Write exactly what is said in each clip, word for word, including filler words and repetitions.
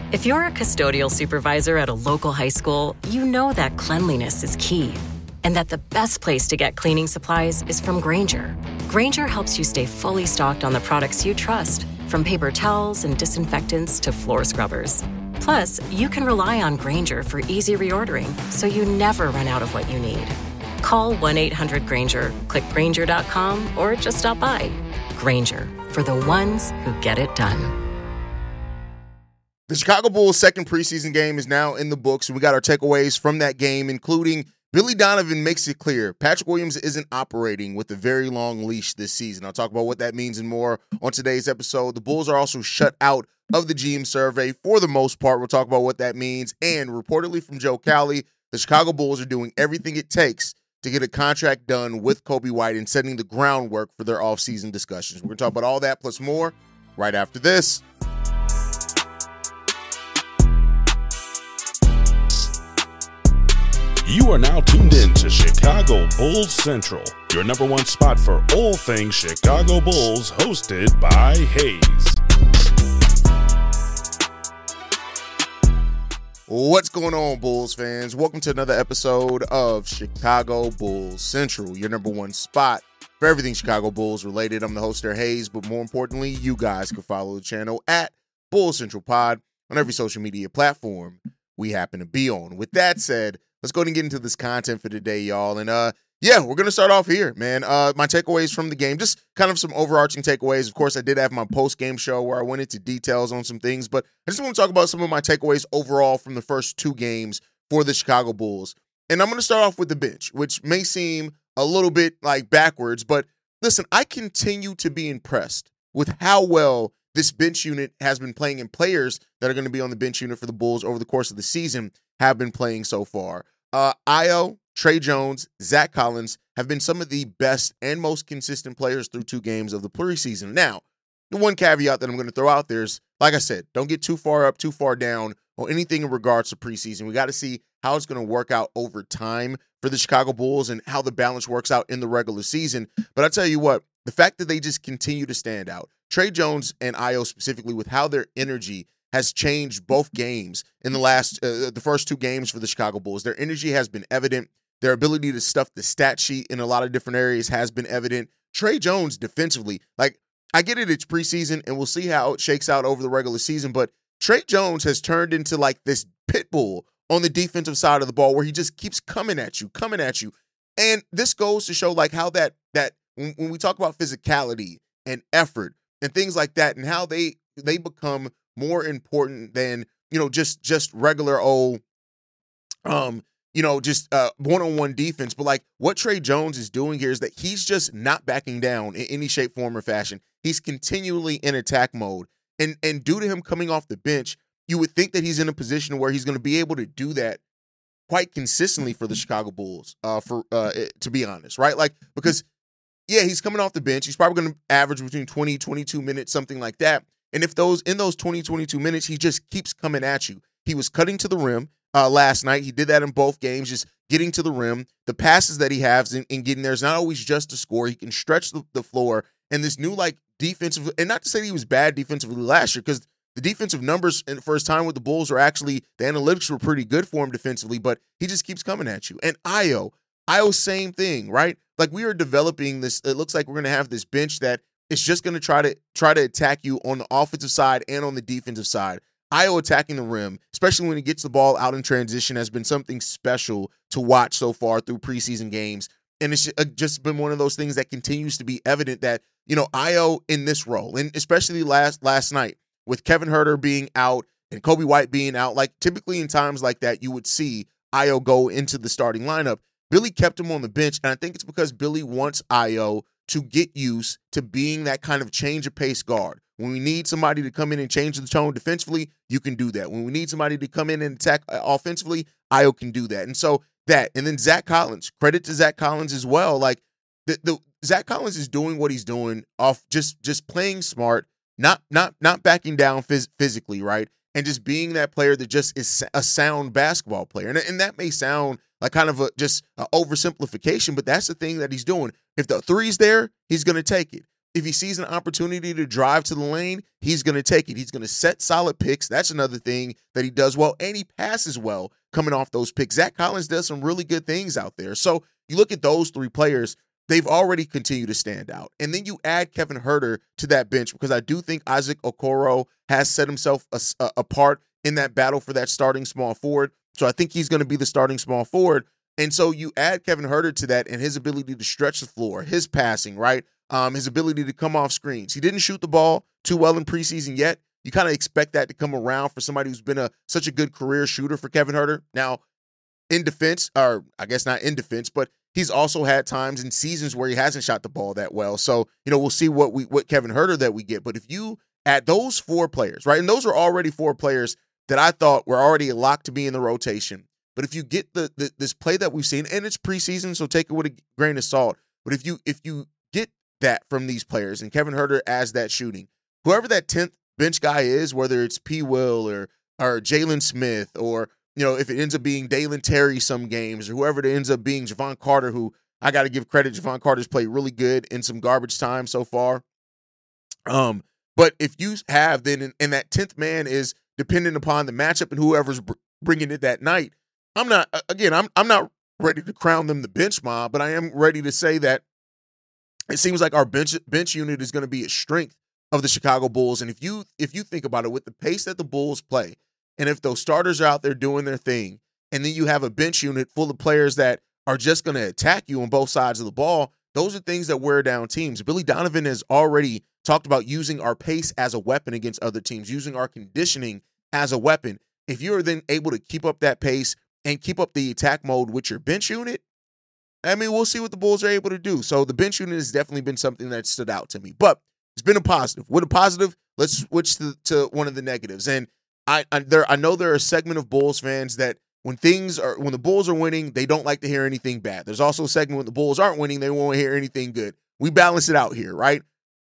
If you're a custodial supervisor at a local high school, you know that cleanliness is key, and that the best place to get cleaning supplies is from Grainger. Grainger helps you stay fully stocked on the products you trust, from paper towels and disinfectants to floor scrubbers. Plus, you can rely on Grainger for easy reordering, so you never run out of what you need. Call one eight hundred Grainger, click Grainger dot com, or just stop by. Grainger, for the ones who get it done. The Chicago Bulls' second preseason game is now in the books, and we got our takeaways from that game, including Billy Donovan makes it clear Patrick Williams isn't operating with a very long leash this season. I'll talk about what that means and more on today's episode. The Bulls are also shut out of the G M survey for the most part. We'll talk about what that means. And reportedly from Joe Cowley, the Chicago Bulls are doing everything it takes to get a contract done with Coby White and setting the groundwork for their offseason discussions. We're going to talk about all that plus more right after this. You are now tuned in to Chicago Bulls Central, your number one spot for all things Chicago Bulls, hosted by Hayes. What's going on, Bulls fans? Welcome to another episode of Chicago Bulls Central, your number one spot for everything Chicago Bulls related. I'm the host there, Hayes, but more importantly, you guys can follow the channel at Bulls Central Pod on every social media platform we happen to be on. With that said, let's go ahead and get into this content for today, y'all. And uh, yeah, we're going to start off here, man. Uh, my takeaways from the game, just kind of some overarching takeaways. Of course, I did have my post-game show where I went into details on some things, but I just want to talk about some of my takeaways overall from the first two games for the Chicago Bulls. And I'm going to start off with the bench, which may seem a little bit like backwards, but listen, I continue to be impressed with how well this bench unit has been playing, and players that are going to be on the bench unit for the Bulls over the course of the season have been playing so far. Uh, Ayo, Tre Jones, Zach Collins have been some of the best and most consistent players through two games of the preseason. Now, the one caveat that I'm going to throw out there is, like I said, don't get too far up, too far down on anything in regards to preseason. We got to see how it's going to work out over time for the Chicago Bulls and how the balance works out in the regular season. But I tell you what, the fact that they just continue to stand out, Tre Jones and Ayo specifically, with how their energy has changed both games in the last, uh, the first two games for the Chicago Bulls. Their energy has been evident. Their ability to stuff the stat sheet in a lot of different areas has been evident. Tre Jones defensively, like, I get it, it's preseason, and we'll see how it shakes out over the regular season, but Tre Jones has turned into like this pit bull on the defensive side of the ball where he just keeps coming at you, coming at you. And this goes to show like how that, that when, when we talk about physicality and effort and things like that, and how they, they become more important than, you know, just just regular old, um, you know, just uh, one-on-one defense. But like what Tre Jones is doing here is that he's just not backing down in any shape, form, or fashion. He's continually in attack mode. And, and due to him coming off the bench, you would think that he's in a position where he's going to be able to do that quite consistently for the Chicago Bulls, uh, for uh, to be honest, right? Like, because, yeah, he's coming off the bench. He's probably going to average between twenty, twenty-two minutes, something like that. And if those in those twenty, twenty-two minutes, he just keeps coming at you. He was cutting to the rim uh, last night. He did that in both games, just getting to the rim. The passes that he has in, in getting there is not always just to score. He can stretch the, the floor. And this new, like, defensive, and not to say he was bad defensively last year, because the defensive numbers in the first time with the Bulls are actually, the analytics were pretty good for him defensively, but he just keeps coming at you. And Ayo, Ayo, same thing, right? Like, we are developing this, it looks like we're going to have this bench that it's just going to try to try to attack you on the offensive side and on the defensive side. Ayo attacking the rim, especially when he gets the ball out in transition, has been something special to watch so far through preseason games. And it's just been one of those things that continues to be evident that, you know, Ayo in this role, and especially last last night with Kevin Huerter being out and Coby White being out, like typically in times like that, you would see Ayo go into the starting lineup. Billy kept him on the bench, and I think it's because Billy wants Ayo to get used to being that kind of change of pace guard. When we need somebody to come in and change the tone defensively, you can do that. When we need somebody to come in and attack offensively, Ayo can do that. And so that, and then Zach Collins, credit to Zach Collins as well. Like the, the Zach Collins is doing what he's doing off just just playing smart, not not not backing down phys- physically, right? And just being that player that just is a sound basketball player. And, and that may sound like kind of a just an oversimplification, but that's the thing that he's doing. If the three's there, he's going to take it. if he sees an opportunity to drive to the lane, he's going to take it. He's going to set solid picks. That's another thing that he does well, and he passes well coming off those picks. Zach Collins does some really good things out there. So you look at those three players, they've already continued to stand out. And then you add Kevin Huerter to that bench because I do think Isaac Okoro has set himself a, a, apart in that battle for that starting small forward. So I think he's going to be the starting small forward. And so you add Kevin Huerter to that and his ability to stretch the floor, his passing, right? Um, his ability to come off screens. He didn't shoot the ball too well in preseason yet. You kind of expect that to come around for somebody who's been a such a good career shooter for Kevin Huerter. Now, in defense, or I guess not in defense, but he's also had times in seasons where he hasn't shot the ball that well. So, you know, we'll see what we what Kevin Huerter that we get. But if you add those four players, right, and those are already four players that I thought were already locked to be in the rotation. But if you get the, the this play that we've seen, and it's preseason, so take it with a grain of salt. But if you if you get that from these players, and Kevin Huerter as that shooting, whoever that tenth bench guy is, whether it's P. Will or or Jalen Smith, or you know if it ends up being Dalen Terry some games, or whoever it ends up being, Javon Carter, who I got to give credit, Javon Carter's played really good in some garbage time so far. Um, but if you have then, and that tenth man is dependent upon the matchup and whoever's br- bringing it that night. I'm not again. I'm I'm not ready to crown them the bench mob, but I am ready to say that it seems like our bench bench unit is going to be a strength of the Chicago Bulls. And if you if you think about it, with the pace that the Bulls play, and if those starters are out there doing their thing, and then you have a bench unit full of players that are just going to attack you on both sides of the ball, those are things that wear down teams. Billy Donovan has already talked about using our pace as a weapon against other teams, using our conditioning as a weapon. If you're then able to keep up that pace and keep up the attack mode with your bench unit, I mean, we'll see what the Bulls are able to do. So the bench unit has definitely been something that stood out to me. But it's been a positive. With a positive, let's switch to, to one of the negatives. And I, I there I know there are a segment of Bulls fans that when things are when the Bulls are winning, they don't like to hear anything bad. There's also a segment when the Bulls aren't winning, they won't hear anything good. We balance it out here, right?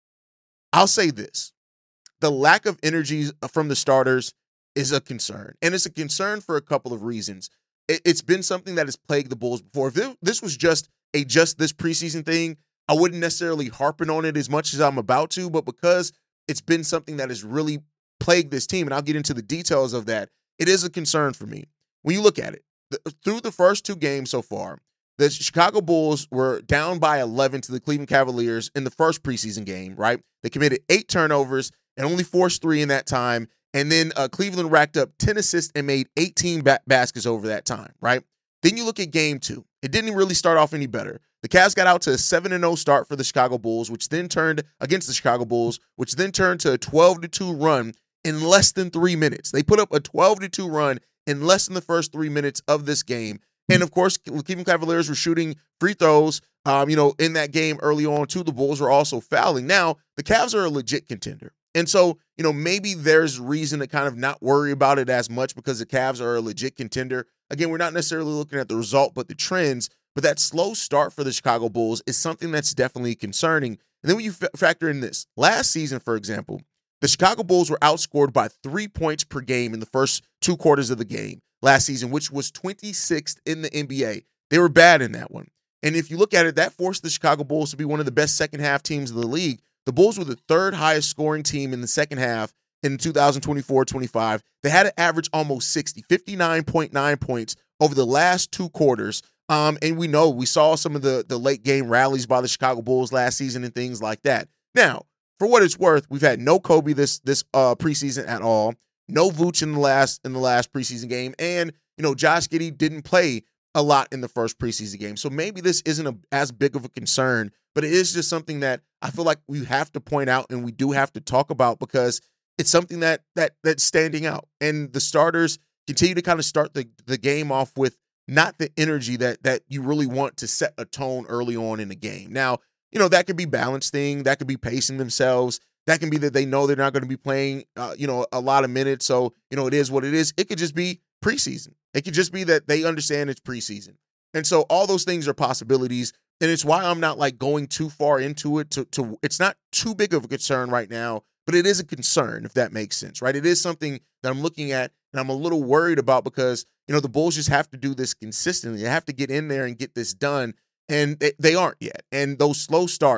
I'll say this. The lack of energy from the starters is a concern. And it's a concern for a couple of reasons. It's been something that has plagued the Bulls before. If this was just a just this preseason thing, I wouldn't necessarily harping on it as much as I'm about to, but because it's been something that has really plagued this team, and I'll get into the details of that, it is a concern for me. When you look at it, the, through the first two games so far, the Chicago Bulls were down by eleven to the Cleveland Cavaliers in the first preseason game, right? They committed eight turnovers and only forced three in that time. And then uh, Cleveland racked up ten assists and made eighteen ba- baskets over that time, right? Then you look at game two. It didn't really start off any better. The Cavs got out to a seven and oh start for the Chicago Bulls, which then turned against the Chicago Bulls, which then turned to a twelve to two run in less than three minutes. They put up a twelve to two run in less than the first three minutes of this game. And, of course, Cleveland Cavaliers were shooting free throws, um, you know, in that game early on, too. The Bulls were also fouling. Now, the Cavs are a legit contender. And so, you know, maybe there's reason to kind of not worry about it as much because the Cavs are a legit contender. Again, we're not necessarily looking at the result, but the trends. But that slow start for the Chicago Bulls is something that's definitely concerning. And then when you f- factor in this, last season, for example, the Chicago Bulls were outscored by three points per game in the first two quarters of the game last season, which was twenty-sixth in the N B A. They were bad in that one. And if you look at it, that forced the Chicago Bulls to be one of the best second half teams in the league. The Bulls were the third highest scoring team in the second half in two thousand twenty-four twenty-five. They had an average almost sixty, fifty-nine point nine points over the last two quarters. Um, and we know we saw some of the, the late game rallies by the Chicago Bulls last season and things like that. Now, for what it's worth, we've had no Kobe this this uh, preseason at all. No Vooch in the last in the last preseason game, and you know Josh Giddey didn't play a lot in the first preseason game. So maybe this isn't a, as big of a concern, but it is just something that I feel like we have to point out and we do have to talk about because it's something that that that's standing out. And the starters continue to kind of start the, the game off with not the energy that that you really want to set a tone early on in the game. Now, you know, that could be balance thing. That could be pacing themselves. That can be that they know they're not going to be playing, uh, you know, a lot of minutes. So, you know, it is what it is. It could just be preseason. It could just be that they understand it's preseason. And so all those things are possibilities. And it's why I'm not like going too far into it to, to it's not too big of a concern right now, but it is a concern, if that makes sense, right? It is something that I'm looking at and I'm a little worried about because, you know, the Bulls just have to do this consistently. They have to get in there and get this done. And they, they aren't yet. And those slow starts,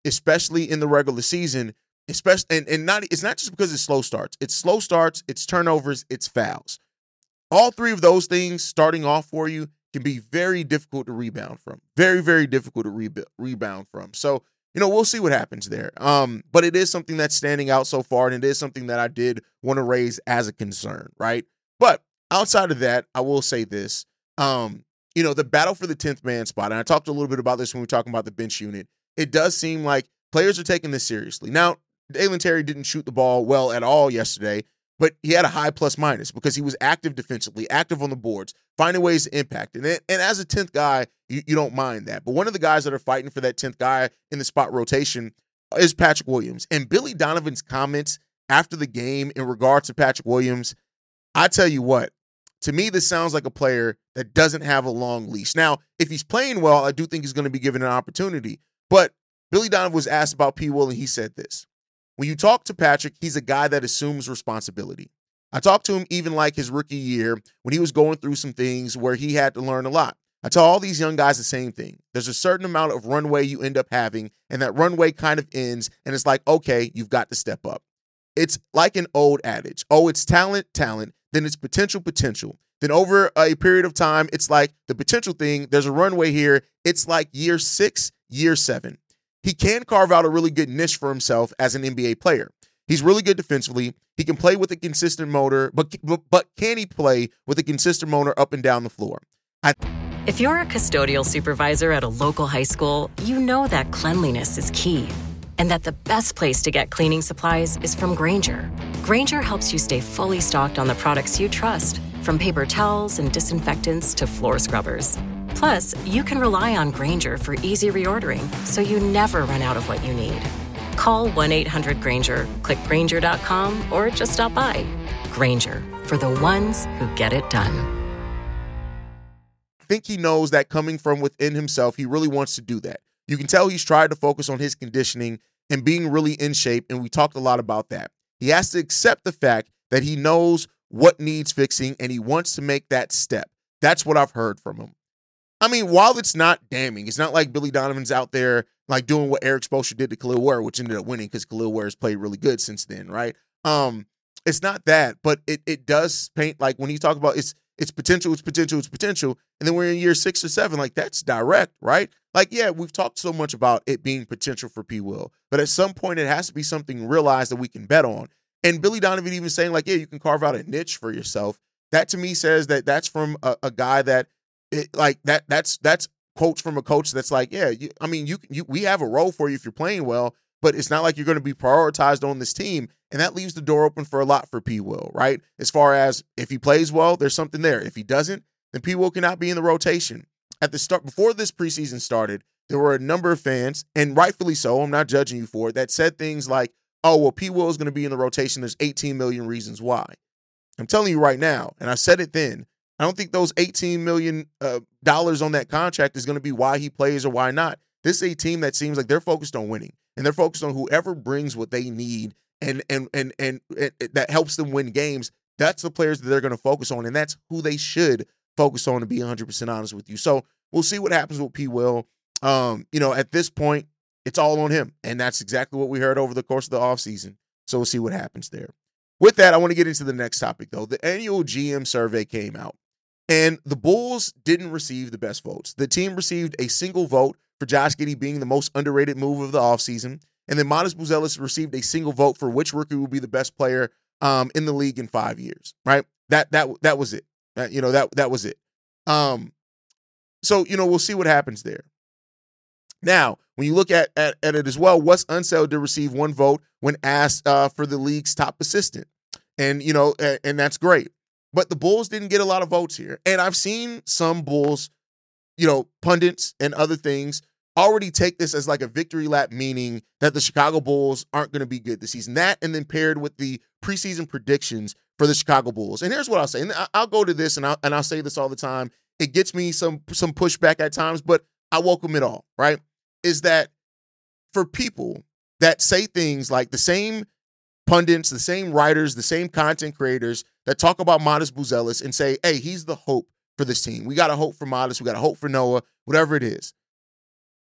especially in the regular season, especially and, and not it's not just because it's slow starts. It's slow starts, it's turnovers, it's fouls. All three of those things starting off for you can be very difficult to rebound from. Very, very difficult to re- rebound from. So, you know, we'll see what happens there. Um, but it is something that's standing out so far, and it is something that I did want to raise as a concern, right? But outside of that, I will say this. Um, you know, the battle for the tenth man spot, and I talked a little bit about this when we were talking about the bench unit, it does seem like players are taking this seriously. Now, Dalen Terry didn't shoot the ball well at all yesterday, but he had a high plus minus because he was active defensively, active on the boards, finding ways to impact. And, and as a tenth guy, you, you don't mind that. But one of the guys that are fighting for that tenth guy in the spot rotation is Patrick Williams. And Billy Donovan's comments after the game in regards to Patrick Williams, I tell you what, to me, this sounds like a player that doesn't have a long leash. Now, if he's playing well, I do think he's going to be given an opportunity. But Billy Donovan was asked about P. Will, and he said this. When you talk to Patrick, he's a guy that assumes responsibility. I talked to him even like his rookie year when he was going through some things where he had to learn a lot. I tell all these young guys the same thing. There's a certain amount of runway you end up having, and that runway kind of ends, and it's like, okay, you've got to step up. It's like an old adage. Oh, it's talent, talent, then it's potential, potential. Then over a period of time, it's like the potential thing, there's a runway here. It's like year six, year seven. He can carve out a really good niche for himself as an N B A player. He's really good defensively. He can play with a consistent motor, but but, but can he play with a consistent motor up and down the floor? I- If you're a custodial supervisor at a local high school, you know that cleanliness is key, and that the best place to get cleaning supplies is from Grainger. Grainger helps you stay fully stocked on the products you trust, from paper towels and disinfectants to floor scrubbers. Plus, you can rely on Grainger for easy reordering, so you never run out of what you need. Call one eight hundred Grainger, click Grainger dot com, or just stop by. Grainger, for the ones who get it done. I think he knows that coming from within himself, he really wants to do that. You can tell he's tried to focus on his conditioning and being really in shape, and we talked a lot about that. He has to accept the fact that he knows what needs fixing, and he wants to make that step. That's what I've heard from him. I mean, while it's not damning, it's not like Billy Donovan's out there like doing what Eric Spoelstra did to Khalil Ware, which ended up winning because Khalil Ware has played really good since then, right? Um, it's not that, but it it does paint like when you talk about it's it's potential, it's potential, it's potential, and then we're in year six or seven, like that's direct, right? Like, yeah, we've talked so much about it being potential for P. Will, but at some point it has to be something realized that we can bet on. And Billy Donovan even saying like, yeah, you can carve out a niche for yourself. That to me says that that's from a, a guy that it, like that. That's that's quotes from a coach that's like, yeah, you, I mean, you you we have a role for you if you're playing well, but it's not like you're going to be prioritized on this team, and that leaves the door open for a lot for P. Will, right? As far as if he plays well, there's something there. If he doesn't, then P. Will cannot be in the rotation. At the start, before this preseason started, there were a number of fans, and rightfully so, I'm not judging you for it, that said things like, oh, well, P. Will is going to be in the rotation. There's eighteen million reasons why. I'm telling you right now, and I said it then, I don't think those eighteen million dollars uh, on that contract is going to be why he plays or why not. This is a team that seems like they're focused on winning, and they're focused on whoever brings what they need and and and and, and that helps them win games. That's the players that they're going to focus on, and that's who they should focus on, to be one hundred percent honest with you. So we'll see what happens with P. Will. Um, you know, at this point, it's all on him, and that's exactly what we heard over the course of the offseason. So we'll see what happens there. With that, I want to get into the next topic, though. The annual G M survey came out, and the Bulls didn't receive the best votes. The team received a single vote for Josh Giddey being the most underrated move of the offseason, and then Matas Buzelis received a single vote for which rookie will be the best player um, in the league in five years, right? That that that was it. Uh, you know, that that was it. Um, so, you know, we'll see what happens there. Now, when you look at, at, at it as well, Wes Unseld did receive one vote when asked uh, for the league's top assistant. And, you know, and, and that's great. But the Bulls didn't get a lot of votes here. And I've seen some Bulls, you know, pundits and other things already take this as like a victory lap, meaning that the Chicago Bulls aren't going to be good this season. That and then paired with the preseason predictions for the Chicago Bulls. And here's what I'll say. And I'll go to this, and I'll, and I'll say this all the time. It gets me some some pushback at times, but I welcome it all, right? Is that for people that say things like the same pundits, the same writers, the same content creators that talk about Matas Buzelis and say, hey, he's the hope for this team. We got a hope for Matas. We got a hope for Noah, whatever it is.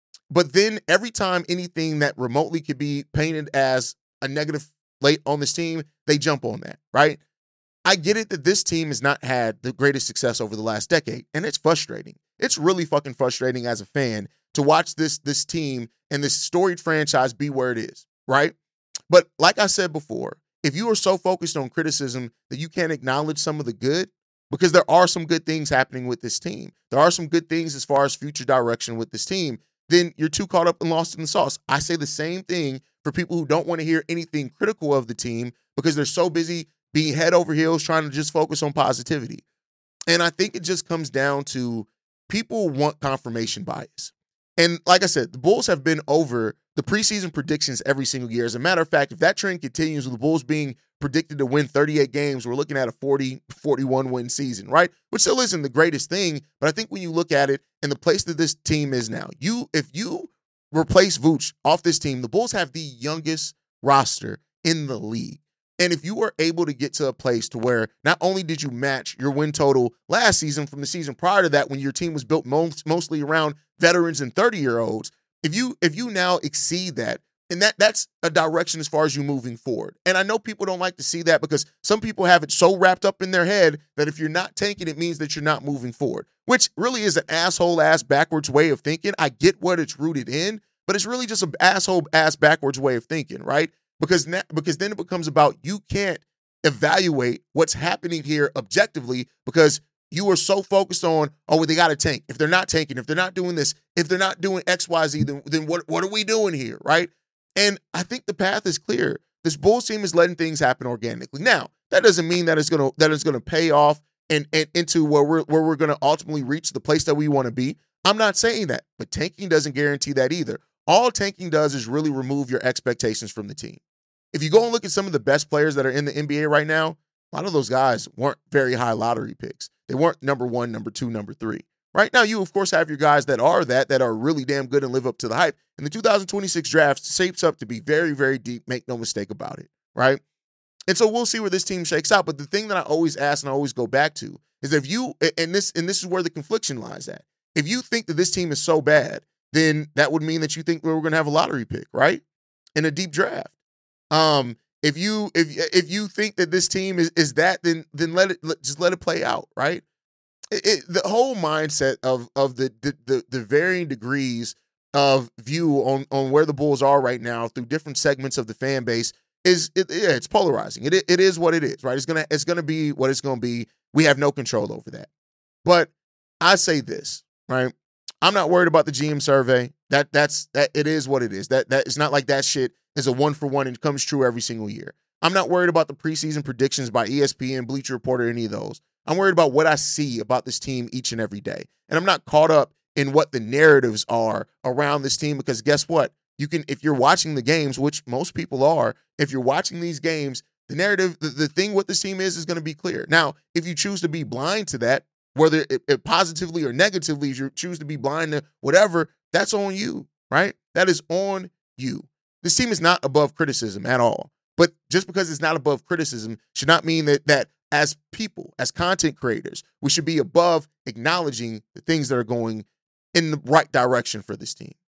But then every time anything that remotely could be painted as a negative late on this team, they jump on that, right? I get it that this team has not had the greatest success over the last decade, and it's frustrating. It's really fucking frustrating as a fan to watch this, this team and this storied franchise be where it is, right? But like I said before, if you are so focused on criticism that you can't acknowledge some of the good, because there are some good things happening with this team, there are some good things as far as future direction with this team, then you're too caught up and lost in the sauce. I say the same thing for people who don't want to hear anything critical of the team because they're so busy being head over heels trying to just focus on positivity. And I think it just comes down to people want confirmation bias. And like I said, the Bulls have been over the preseason predictions every single year. As a matter of fact, if that trend continues with the Bulls being predicted to win thirty-eight games, we're looking at a forty, forty-one win season, right? Which still isn't the greatest thing, but I think when you look at it and the place that this team is now, you if you replace Vooch off this team, the Bulls have the youngest roster in the league. And if you were able to get to a place to where not only did you match your win total last season from the season prior to that when your team was built most, mostly around veterans and thirty-year-olds, if you if you now exceed that, and that that's a direction as far as you moving forward. And I know people don't like to see that because some people have it so wrapped up in their head that if you're not tanking, it means that you're not moving forward, which really is an asshole-ass backwards way of thinking. I get what it's rooted in, but it's really just an asshole-ass backwards way of thinking, right? Because, na- because then it becomes about you can't evaluate what's happening here objectively because you are so focused on, oh, well, they got to tank. If they're not tanking, if they're not doing this, if they're not doing X, Y, Z, then, then what, what are we doing here, right? And I think the path is clear. This Bulls team is letting things happen organically. Now, that doesn't mean that it's gonna that it's gonna pay off and, and into where we're where we're gonna ultimately reach the place that we want to be. I'm not saying that, but tanking doesn't guarantee that either. All tanking does is really remove your expectations from the team. If you go and look at some of the best players that are in the N B A right now, a lot of those guys weren't very high lottery picks. They weren't number one, number two, number three. Right now, you, of course, have your guys that are that, that are really damn good and live up to the hype. And the two thousand twenty-six draft shapes up to be very, very deep. Make no mistake about it, right? And so we'll see where this team shakes out. But the thing that I always ask and I always go back to is if you, and this, and this is where the confliction lies at. If you think that this team is so bad, then that would mean that you think we're going to have a lottery pick, right? In a deep draft. Um, if you if if you think that this team is is that, then then let it let, just let it play out, right? It, it, the whole mindset of of the, the the the varying degrees of view on on where the Bulls are right now through different segments of the fan base is it, yeah, it's polarizing. It it is what it is, right? It's gonna it's gonna be what it's gonna be. We have no control over that. But I say this, right? I'm not worried about the G M survey. That that's that it is what it is. That that it's not like that shit is a one for one and comes true every single year. I'm not worried about the preseason predictions by E S P N, Bleacher Report, or any of those. I'm worried about what I see about this team each and every day. And I'm not caught up in what the narratives are around this team because guess what? You can, if you're watching the games, which most people are, if you're watching these games, the narrative, the, the thing what this team is, is going to be clear. Now, if you choose to be blind to that, whether it, it positively or negatively, if you choose to be blind to whatever, that's on you, right? That is on you. This team is not above criticism at all. But just because it's not above criticism should not mean that that as people, as content creators, we should be above acknowledging the things that are going in the right direction for this team.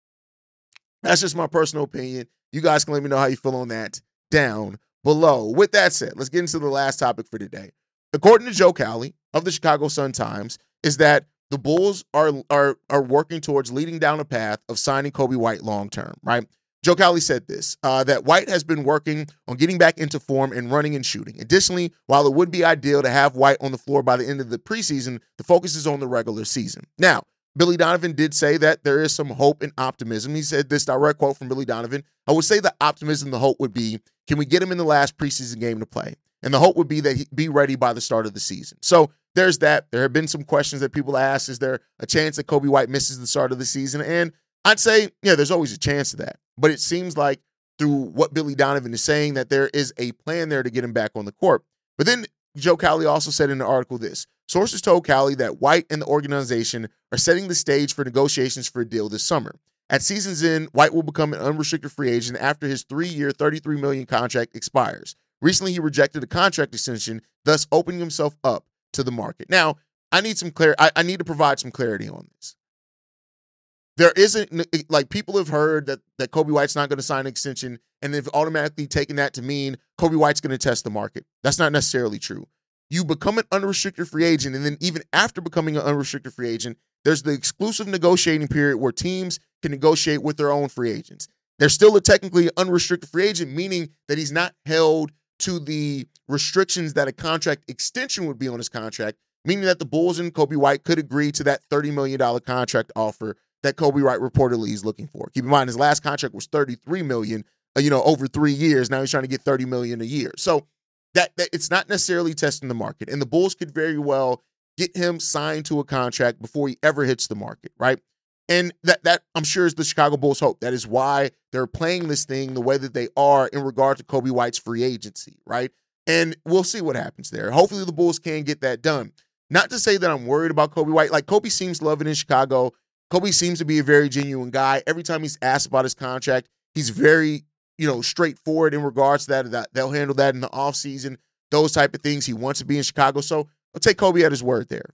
That's just my personal opinion. You guys can let me know how you feel on that down below. With that said, let's get into the last topic for today. According to Joe Cowley of the Chicago Sun-Times, is that the Bulls are are are working towards leading down a path of signing Coby White long-term, right? Joe Cowley said this, uh, that White has been working on getting back into form and running and shooting. Additionally, while it would be ideal to have White on the floor by the end of the preseason, the focus is on the regular season. Now, Billy Donovan did say that there is some hope and optimism. He said this direct quote from Billy Donovan. I would say the optimism, the hope would be, can we get him in the last preseason game to play? And the hope would be that he'd be ready by the start of the season. So there's that. There have been some questions that people ask. Is there a chance that Coby White misses the start of the season? And I'd say, yeah, there's always a chance of that. But it seems like through what Billy Donovan is saying that there is a plan there to get him back on the court. But then Joe Cowley also said in the article this. Sources told Cowley that White and the organization are setting the stage for negotiations for a deal this summer. At season's end, White will become an unrestricted free agent after his three-year, thirty-three million dollars contract expires. Recently, he rejected a contract extension, thus opening himself up to the market. Now, I need some clar- I, I need to provide some clarity on this. there isn't, like, people have heard that, that Coby White's not going to sign an extension, and they've automatically taken that to mean Coby White's going to test the market. That's not necessarily true. You become an unrestricted free agent, and then even after becoming an unrestricted free agent, there's the exclusive negotiating period where teams can negotiate with their own free agents. There's still a technically unrestricted free agent, meaning that he's not held to the restrictions that a contract extension would be on his contract, meaning that the Bulls and Coby White could agree to that thirty million dollars contract offer that Coby White reportedly is looking for. Keep in mind, his last contract was thirty-three million dollars, you know, over three years. Now he's trying to get thirty million dollars a year. So that, that it's not necessarily testing the market. And the Bulls could very well get him signed to a contract before he ever hits the market, right? And that, that I'm sure is the Chicago Bulls' hope. That is why they're playing this thing the way that they are in regard to Coby White's free agency, right? And we'll see what happens there. Hopefully the Bulls can get that done. Not to say that I'm worried about Coby White. Like, Coby seems to love it in Chicago. Coby seems to be a very genuine guy. Every time he's asked about his contract, he's very, you know, straightforward in regards to that. that they'll handle that in the offseason, those type of things. He wants to be in Chicago. So I'll take Coby at his word there.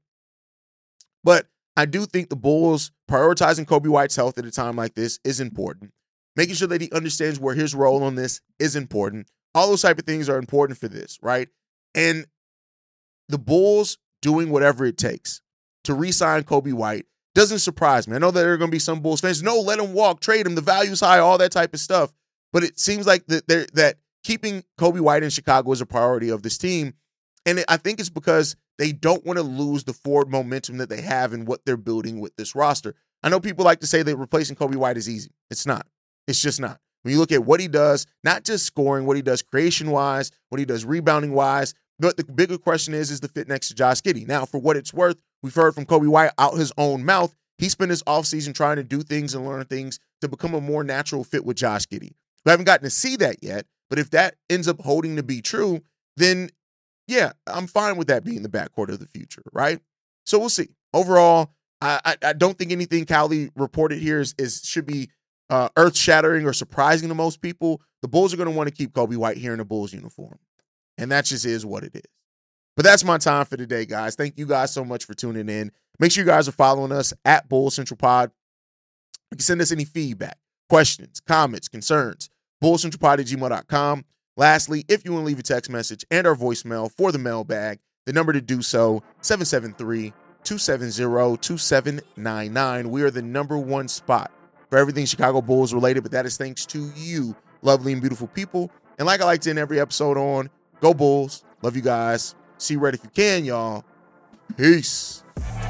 But I do think the Bulls prioritizing Coby White's health at a time like this is important. Making sure that he understands where his role on this is important. All those type of things are important for this, right? And the Bulls doing whatever it takes to re-sign Coby White doesn't surprise me. I know that there are going to be some Bulls fans, no, let him walk, trade him, the value's high, all that type of stuff. But it seems like that they're, that keeping Coby White in Chicago is a priority of this team. And I think it's because they don't want to lose the forward momentum that they have in what they're building with this roster. I know people like to say that replacing Coby White is easy. It's not. It's just not. When you look at what he does, not just scoring, what he does creation-wise, what he does rebounding-wise, but the bigger question is, is the fit next to Josh Giddey. Now, for what it's worth, we've heard from Coby White out his own mouth. He spent his offseason trying to do things and learn things to become a more natural fit with Josh Giddey. We haven't gotten to see that yet, but if that ends up holding to be true, then yeah, I'm fine with that being the backcourt of the future, right? So we'll see. Overall, I, I, I don't think anything Cowley reported here is, is should be uh, earth-shattering or surprising to most people. The Bulls are going to want to keep Coby White here in a Bulls uniform, and that just is what it is. But that's my time for today, guys. Thank you guys so much for tuning in. Make sure you guys are following us at Bulls Central Pod. You can send us any feedback, questions, comments, concerns, bulls central pod at gmail dot com. Lastly, if you want to leave a text message and our voicemail for the mailbag, the number to do so, seven seven three, two seven zero, two seven nine nine. We are the number one spot for everything Chicago Bulls related, but that is thanks to you, lovely and beautiful people. And like I like to end every episode on, go Bulls. Love you guys. See red if you can, y'all. Peace.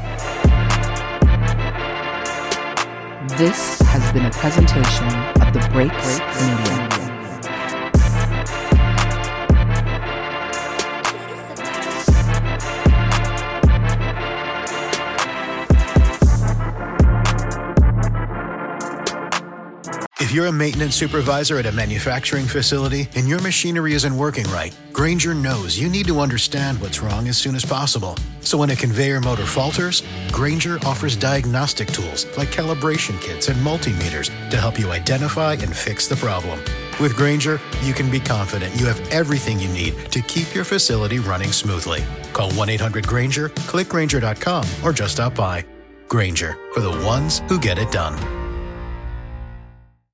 This has been a presentation of the Breaks Media. If you're a maintenance supervisor at a manufacturing facility and your machinery isn't working right, Grainger knows you need to understand what's wrong as soon as possible. So when a conveyor motor falters, Grainger offers diagnostic tools like calibration kits and multimeters to help you identify and fix the problem. With Grainger, you can be confident you have everything you need to keep your facility running smoothly. Call one eight hundred Grainger, click Grainger dot com, or just stop by. Grainger, for the ones who get it done.